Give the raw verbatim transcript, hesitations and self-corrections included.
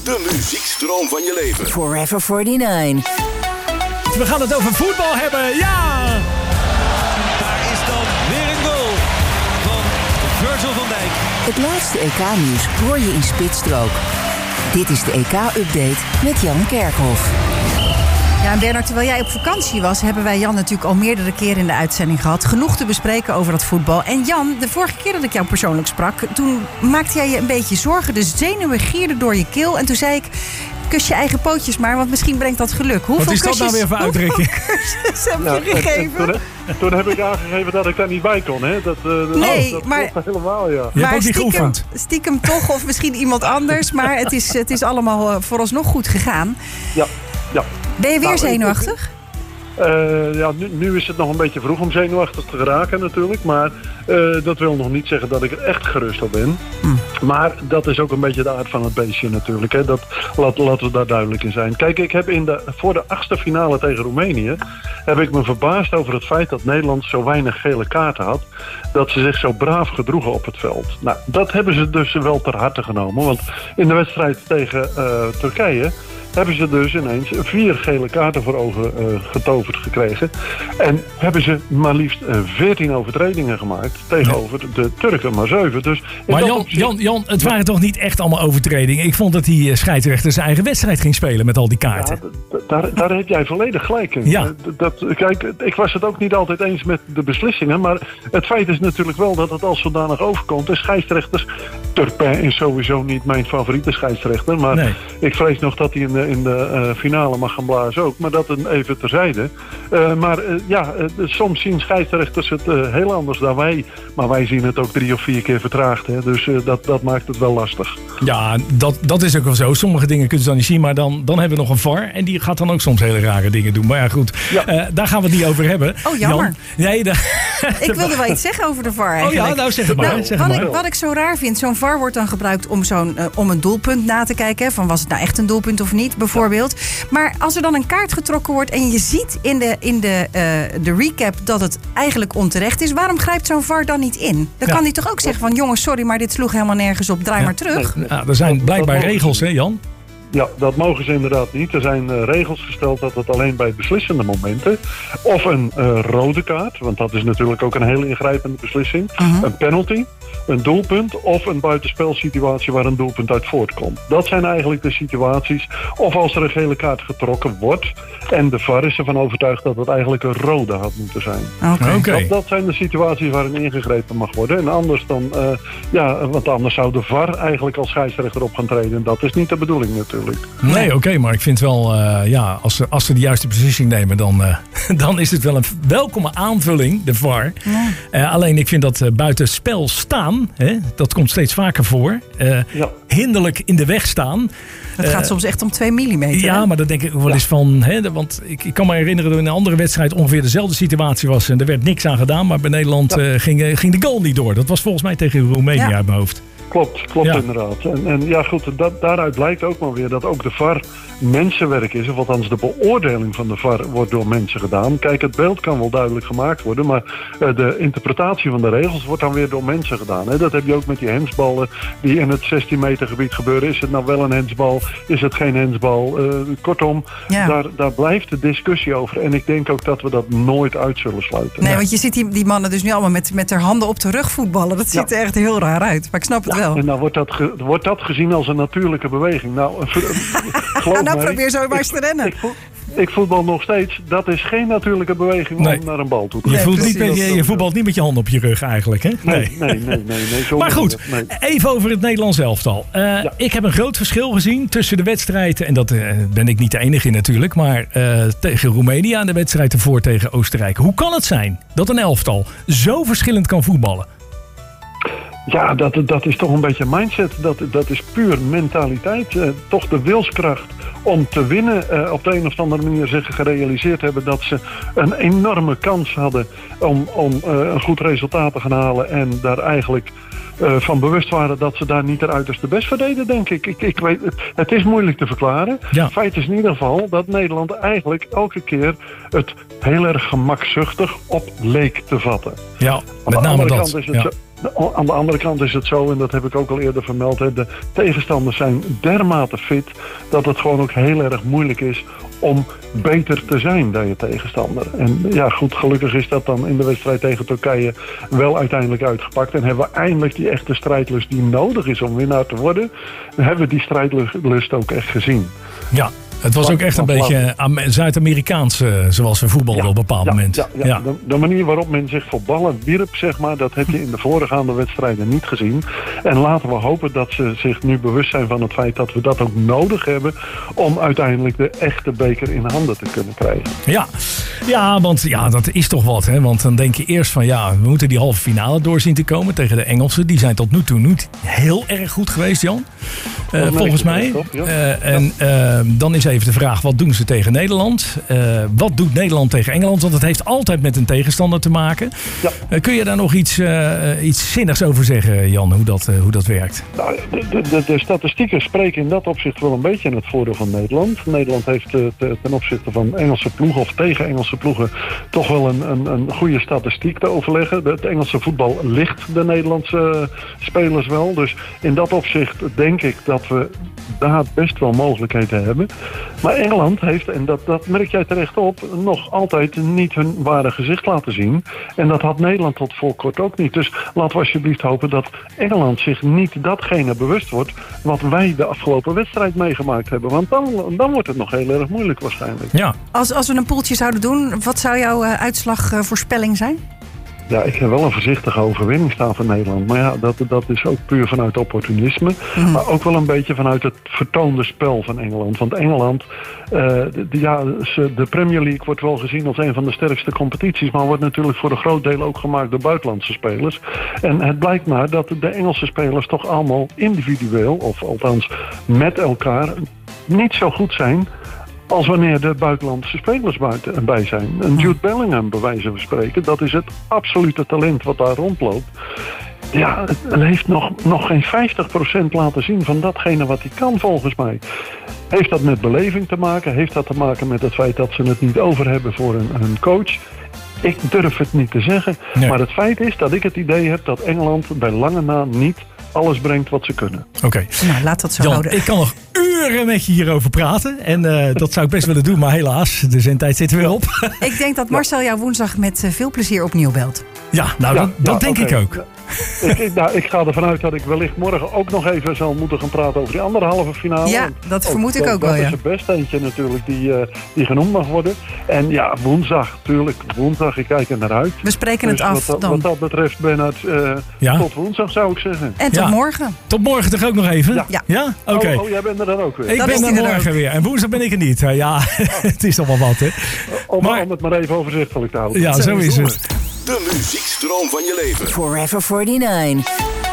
De muziekstroom van je leven. Forever forty-nine. We gaan het over voetbal hebben, ja! Daar is dan weer een goal van Virgil van Dijk. Het laatste E K-nieuws hoor je in Spitsstrook. Dit is de E K-update met Jan Kerkhoff. Ja, en Bernard, terwijl jij op vakantie was, hebben wij Jan natuurlijk al meerdere keren in de uitzending gehad. Genoeg te bespreken over dat voetbal. En Jan, de vorige keer dat ik jou persoonlijk sprak, toen maakte jij je een beetje zorgen. De zenuwen gierden door je keel. En toen zei ik, kus je eigen pootjes maar, want misschien brengt dat geluk. Hoeveel Wat is dat kusjes, nou weer voor uitdrukking? Kusjes heb je Ja, gegeven? Toen, toen heb ik aangegeven dat ik daar niet bij kon. Hè? Dat, uh, Nee, dat maar- klopt helemaal, ja. Je hebt maar ook niet stiekem, geoefend. stiekem toch, of misschien iemand anders. Maar het is, het is allemaal uh, vooralsnog goed gegaan. Ja, ja. Ben je weer Nou, ik- zenuwachtig? Uh, ja, nu, nu is het nog een beetje vroeg om zenuwachtig te geraken natuurlijk. Maar uh, dat wil nog niet zeggen dat ik er echt gerust op ben. Mm. Maar dat is ook een beetje de aard van het beestje natuurlijk. Hè. Dat, laat, laten we daar duidelijk in zijn. Kijk, ik heb in de, voor de achtste finale tegen Roemenië heb ik me verbaasd over het feit dat Nederland zo weinig gele kaarten had. Dat ze zich zo braaf gedroegen op het veld. Nou, dat hebben ze dus wel ter harte genomen. Want in de wedstrijd tegen uh, Turkije hebben ze dus ineens vier gele kaarten voor ogen uh, getoverd gekregen. En hebben ze maar liefst uh, veertien overtredingen gemaakt tegenover de Turken, maar zeven. Dus in Maar dat Jan, opzicht- Jan, Jan, het waren toch niet echt allemaal overtredingen? Ik vond dat die eh, scheidsrechter zijn eigen wedstrijd ging spelen met al die kaarten. Ja, d- d- daar, daar heb jij volledig gelijk in. Ja. Uh, d- Dat, kijk, ik was het ook niet altijd eens met de beslissingen. Maar het feit is natuurlijk wel dat het als zodanig overkomt. De scheidsrechters, Turpin is sowieso niet mijn favoriete scheidsrechter. Maar Nee. ik vrees nog dat hij in de, in de uh, finale mag gaan blazen ook. Maar dat een even terzijde. Uh, maar uh, ja, uh, soms zien scheidsrechters het uh, heel anders dan wij. Maar wij zien het ook drie of vier keer vertraagd. Hè? Dus uh, dat, dat maakt het wel lastig. Ja, dat, dat is ook wel zo. Sommige dingen kunnen ze dan niet zien, maar dan, dan hebben we nog een V A R. En die gaat dan ook soms hele rare dingen doen. Maar ja, goed, Ja. uh, daar gaan we het niet over hebben. Oh, jammer. Jan, nee, da- Ik wilde wel iets zeggen over de V A R Oh eigenlijk. ja, nou zeg het maar. Nou, zeg wat, het maar. ik, wat ik zo raar vind, zo'n V A R wordt dan gebruikt om, zo'n, uh, om een doelpunt na te kijken. Hè, van was het nou echt een doelpunt of niet, bijvoorbeeld. Maar als er dan een kaart getrokken wordt en je ziet in de, in de, uh, de recap dat het eigenlijk onterecht is, waarom grijpt zo'n V A R dan niet in? Dan Ja. kan hij toch ook zeggen van jongens, sorry, maar dit sloeg helemaal nergens op, draai Ja. maar terug. Nee. Ja, er zijn blijkbaar Dat- regels, hè Jan? Ja, dat mogen ze inderdaad niet. Er zijn uh, regels gesteld dat het alleen bij beslissende momenten of een uh, rode kaart, want dat is natuurlijk ook een heel ingrijpende beslissing, Mhm. een penalty, een doelpunt of een buitenspelsituatie waar een doelpunt uit voortkomt. Dat zijn eigenlijk de situaties. Of als er een gele kaart getrokken wordt en de V A R is ervan overtuigd dat het eigenlijk een rode had moeten zijn. Oké. Oké. Dat, dat zijn de situaties waarin ingegrepen mag worden. En anders dan, uh, ja, want anders zou de V A R eigenlijk als scheidsrechter op gaan treden. En dat is niet de bedoeling natuurlijk. Nee, oké, okay, maar ik vind wel, uh, ja, als ze, als ze de juiste beslissing nemen, dan, uh, dan is het wel een welkome aanvulling, de V A R. Ja. Uh, alleen ik vind dat uh, buitenspel staan, hè, dat komt steeds vaker voor, uh, Ja. hinderlijk in de weg staan. Het gaat soms echt om twee millimeter. Ja, hè? maar dan denk ik ook wel eens van, hè, de- want ik, ik kan me herinneren dat in een andere wedstrijd ongeveer dezelfde situatie was en er werd niks aan gedaan, maar bij Nederland uh, ging, uh, ging de goal niet door. Dat was volgens mij tegen Roemenië Ja. uit mijn hoofd. Klopt, klopt Ja. inderdaad. En, en ja goed, dat, daaruit blijkt ook maar weer dat ook de V A R mensenwerk is. Of althans de beoordeling van de V A R wordt door mensen gedaan. Kijk, het beeld kan wel duidelijk gemaakt worden. Maar uh, de interpretatie van de regels wordt dan weer door mensen gedaan. Hè. Dat heb je ook met die hensballen die in het zestien meter gebied gebeuren. Is het nou wel een hensbal? Is het geen hensbal? Uh, kortom, Ja. daar, daar blijft de discussie over. En ik denk ook dat we dat nooit uit zullen sluiten. Nee, want je ziet die, die mannen dus nu allemaal met, met hun handen op de rug voetballen. Dat ziet Ja. er echt heel raar uit. Maar ik snap het wel. En dan wordt dat, ge- wordt dat gezien als een natuurlijke beweging. Nou, een ver- geloof nou, mij, probeer zo maar eens ik- te rennen. Ik, voet- ik voetbal nog steeds. Dat is geen natuurlijke beweging Nee. om naar een bal toe te Je, gaan. voelt precies. niet met, je, je voetbalt niet met je hand op je rug eigenlijk, hè? Nee, nee, nee, nee. nee, zo Maar bedoel goed, ik het. Nee. even over het Nederlands elftal. Uh, Ja. Ik heb een groot verschil gezien tussen de wedstrijden, en dat uh, ben ik niet de enige in natuurlijk, maar uh, tegen Roemenië en de wedstrijd ervoor tegen Oostenrijk. Hoe kan het zijn dat een elftal zo verschillend kan voetballen? Ja, dat, dat is toch een beetje mindset. Dat, dat is puur mentaliteit. Eh, toch de wilskracht om te winnen. Eh, op de een of andere manier zich gerealiseerd hebben dat ze een enorme kans hadden om, om uh, een goed resultaat te gaan halen. En daar eigenlijk uh, van bewust waren dat ze daar niet het uiterste best voor deden, denk ik. ik, ik weet, het, het is moeilijk te verklaren. Ja. Feit is in ieder geval dat Nederland eigenlijk elke keer het heel erg gemakzuchtig op leek te vatten. Ja, Aan met de name andere dat. kant is het Ja. zo, Aan de andere kant is het zo, en dat heb ik ook al eerder vermeld, hè, de tegenstanders zijn dermate fit dat het gewoon ook heel erg moeilijk is om beter te zijn dan je tegenstander. En ja, goed, gelukkig is dat dan in de wedstrijd tegen Turkije wel uiteindelijk uitgepakt. En hebben we eindelijk die echte strijdlust die nodig is om winnaar te worden, hebben we die strijdlust ook echt gezien. Ja. Het was ook echt een beetje Zuid-Amerikaans, zoals we voetbalden ja, op een bepaald ja, moment. Ja, ja. Ja. De, de manier waarop men zich voor ballen wierp, zeg maar, dat heb je in de voorgaande wedstrijden niet gezien. En laten we hopen dat ze zich nu bewust zijn van het feit dat we dat ook nodig hebben om uiteindelijk de echte beker in handen te kunnen krijgen. Ja, ja want ja, dat is toch wat. Hè? Want dan denk je eerst van ja, we moeten die halve finale doorzien te komen tegen de Engelsen. Die zijn tot nu toe niet heel erg goed geweest, Jan. Uh, volgens mij. Top, ja. uh, en uh, dan is even de vraag, wat doen ze tegen Nederland? Uh, wat doet Nederland tegen Engeland? Want het heeft altijd met een tegenstander te maken. Ja. Uh, kun je daar nog iets, uh, iets zinnigs over zeggen, Jan, hoe dat, uh, hoe dat werkt? Nou, de, de, de statistieken spreken in dat opzicht wel een beetje in het voordeel van Nederland. Nederland heeft uh, te, ten opzichte van Engelse ploegen of tegen Engelse ploegen toch wel een, een, een goede statistiek te overleggen. Het Engelse voetbal ligt de Nederlandse spelers wel. Dus in dat opzicht denk ik dat we daar best wel mogelijkheden hebben. Maar Engeland heeft, en dat, dat merk jij terecht op, nog altijd niet hun ware gezicht laten zien. En dat had Nederland tot voor kort ook niet. Dus laten we alsjeblieft hopen dat Engeland zich niet datgene bewust wordt wat wij de afgelopen wedstrijd meegemaakt hebben. Want dan, dan wordt het nog heel erg moeilijk waarschijnlijk. Ja. Als, als we een poeltje zouden doen, wat zou jouw uh, uitslagvoorspelling zijn? Ja, ik heb wel een voorzichtige overwinning staan voor Nederland. Maar ja, dat, dat is ook puur vanuit opportunisme. Mm. Maar ook wel een beetje vanuit het vertoonde spel van Engeland. Want Engeland, uh, de, ja, de Premier League wordt wel gezien als een van de sterkste competities. Maar wordt natuurlijk voor een groot deel ook gemaakt door buitenlandse spelers. En het blijkt maar dat de Engelse spelers toch allemaal individueel, of althans met elkaar, niet zo goed zijn als wanneer de buitenlandse spelers buiten, bij zijn. Een Jude Bellingham, bij wijze van spreken, dat is het absolute talent wat daar rondloopt. Ja, het heeft nog, nog geen vijftig procent laten zien van datgene wat hij kan, volgens mij. Heeft dat met beleving te maken? Heeft dat te maken met het feit dat ze het niet over hebben voor een, een coach? Ik durf het niet te zeggen. Nee. Maar het feit is dat ik het idee heb dat Engeland bij lange na niet alles brengt wat ze kunnen. Oké. Okay. Nou, laat dat zo Jan, houden. Ik kan nog uren met je hierover praten. En uh, dat zou ik best willen doen. Maar helaas, de zendtijd zit er weer op. Ik denk dat Marcel jou woensdag met uh, veel plezier opnieuw belt. Ja, nou, ja, dat, dat ja, denk okay. ik ook. Ja. Ik, ik, nou, ik ga ervan uit dat ik wellicht morgen ook nog even zal moeten gaan praten over die andere halve finale. Ja, dat vermoed ook, ik ook wel, dat ja. Dat is er best eentje natuurlijk die, uh, die genoemd mag worden. En ja, woensdag, tuurlijk, woensdag, ik kijk er naar uit. We spreken dus het af wat, dan. Wat dat betreft, Bernard, uh, ja. tot woensdag zou ik zeggen. En tot ja. morgen. Tot morgen toch ook nog even? Ja. ja. ja? Oké. Okay. Oh, oh, jij bent er dan ook weer. Ik dat ben er morgen er weer. En woensdag ben ik er niet. Uh, ja, het is toch wel wat, hè. Om, maar, om het maar even overzichtelijk te houden. Ja, zo, zo is het. De muziekstroom van je leven. Forever forty-nine.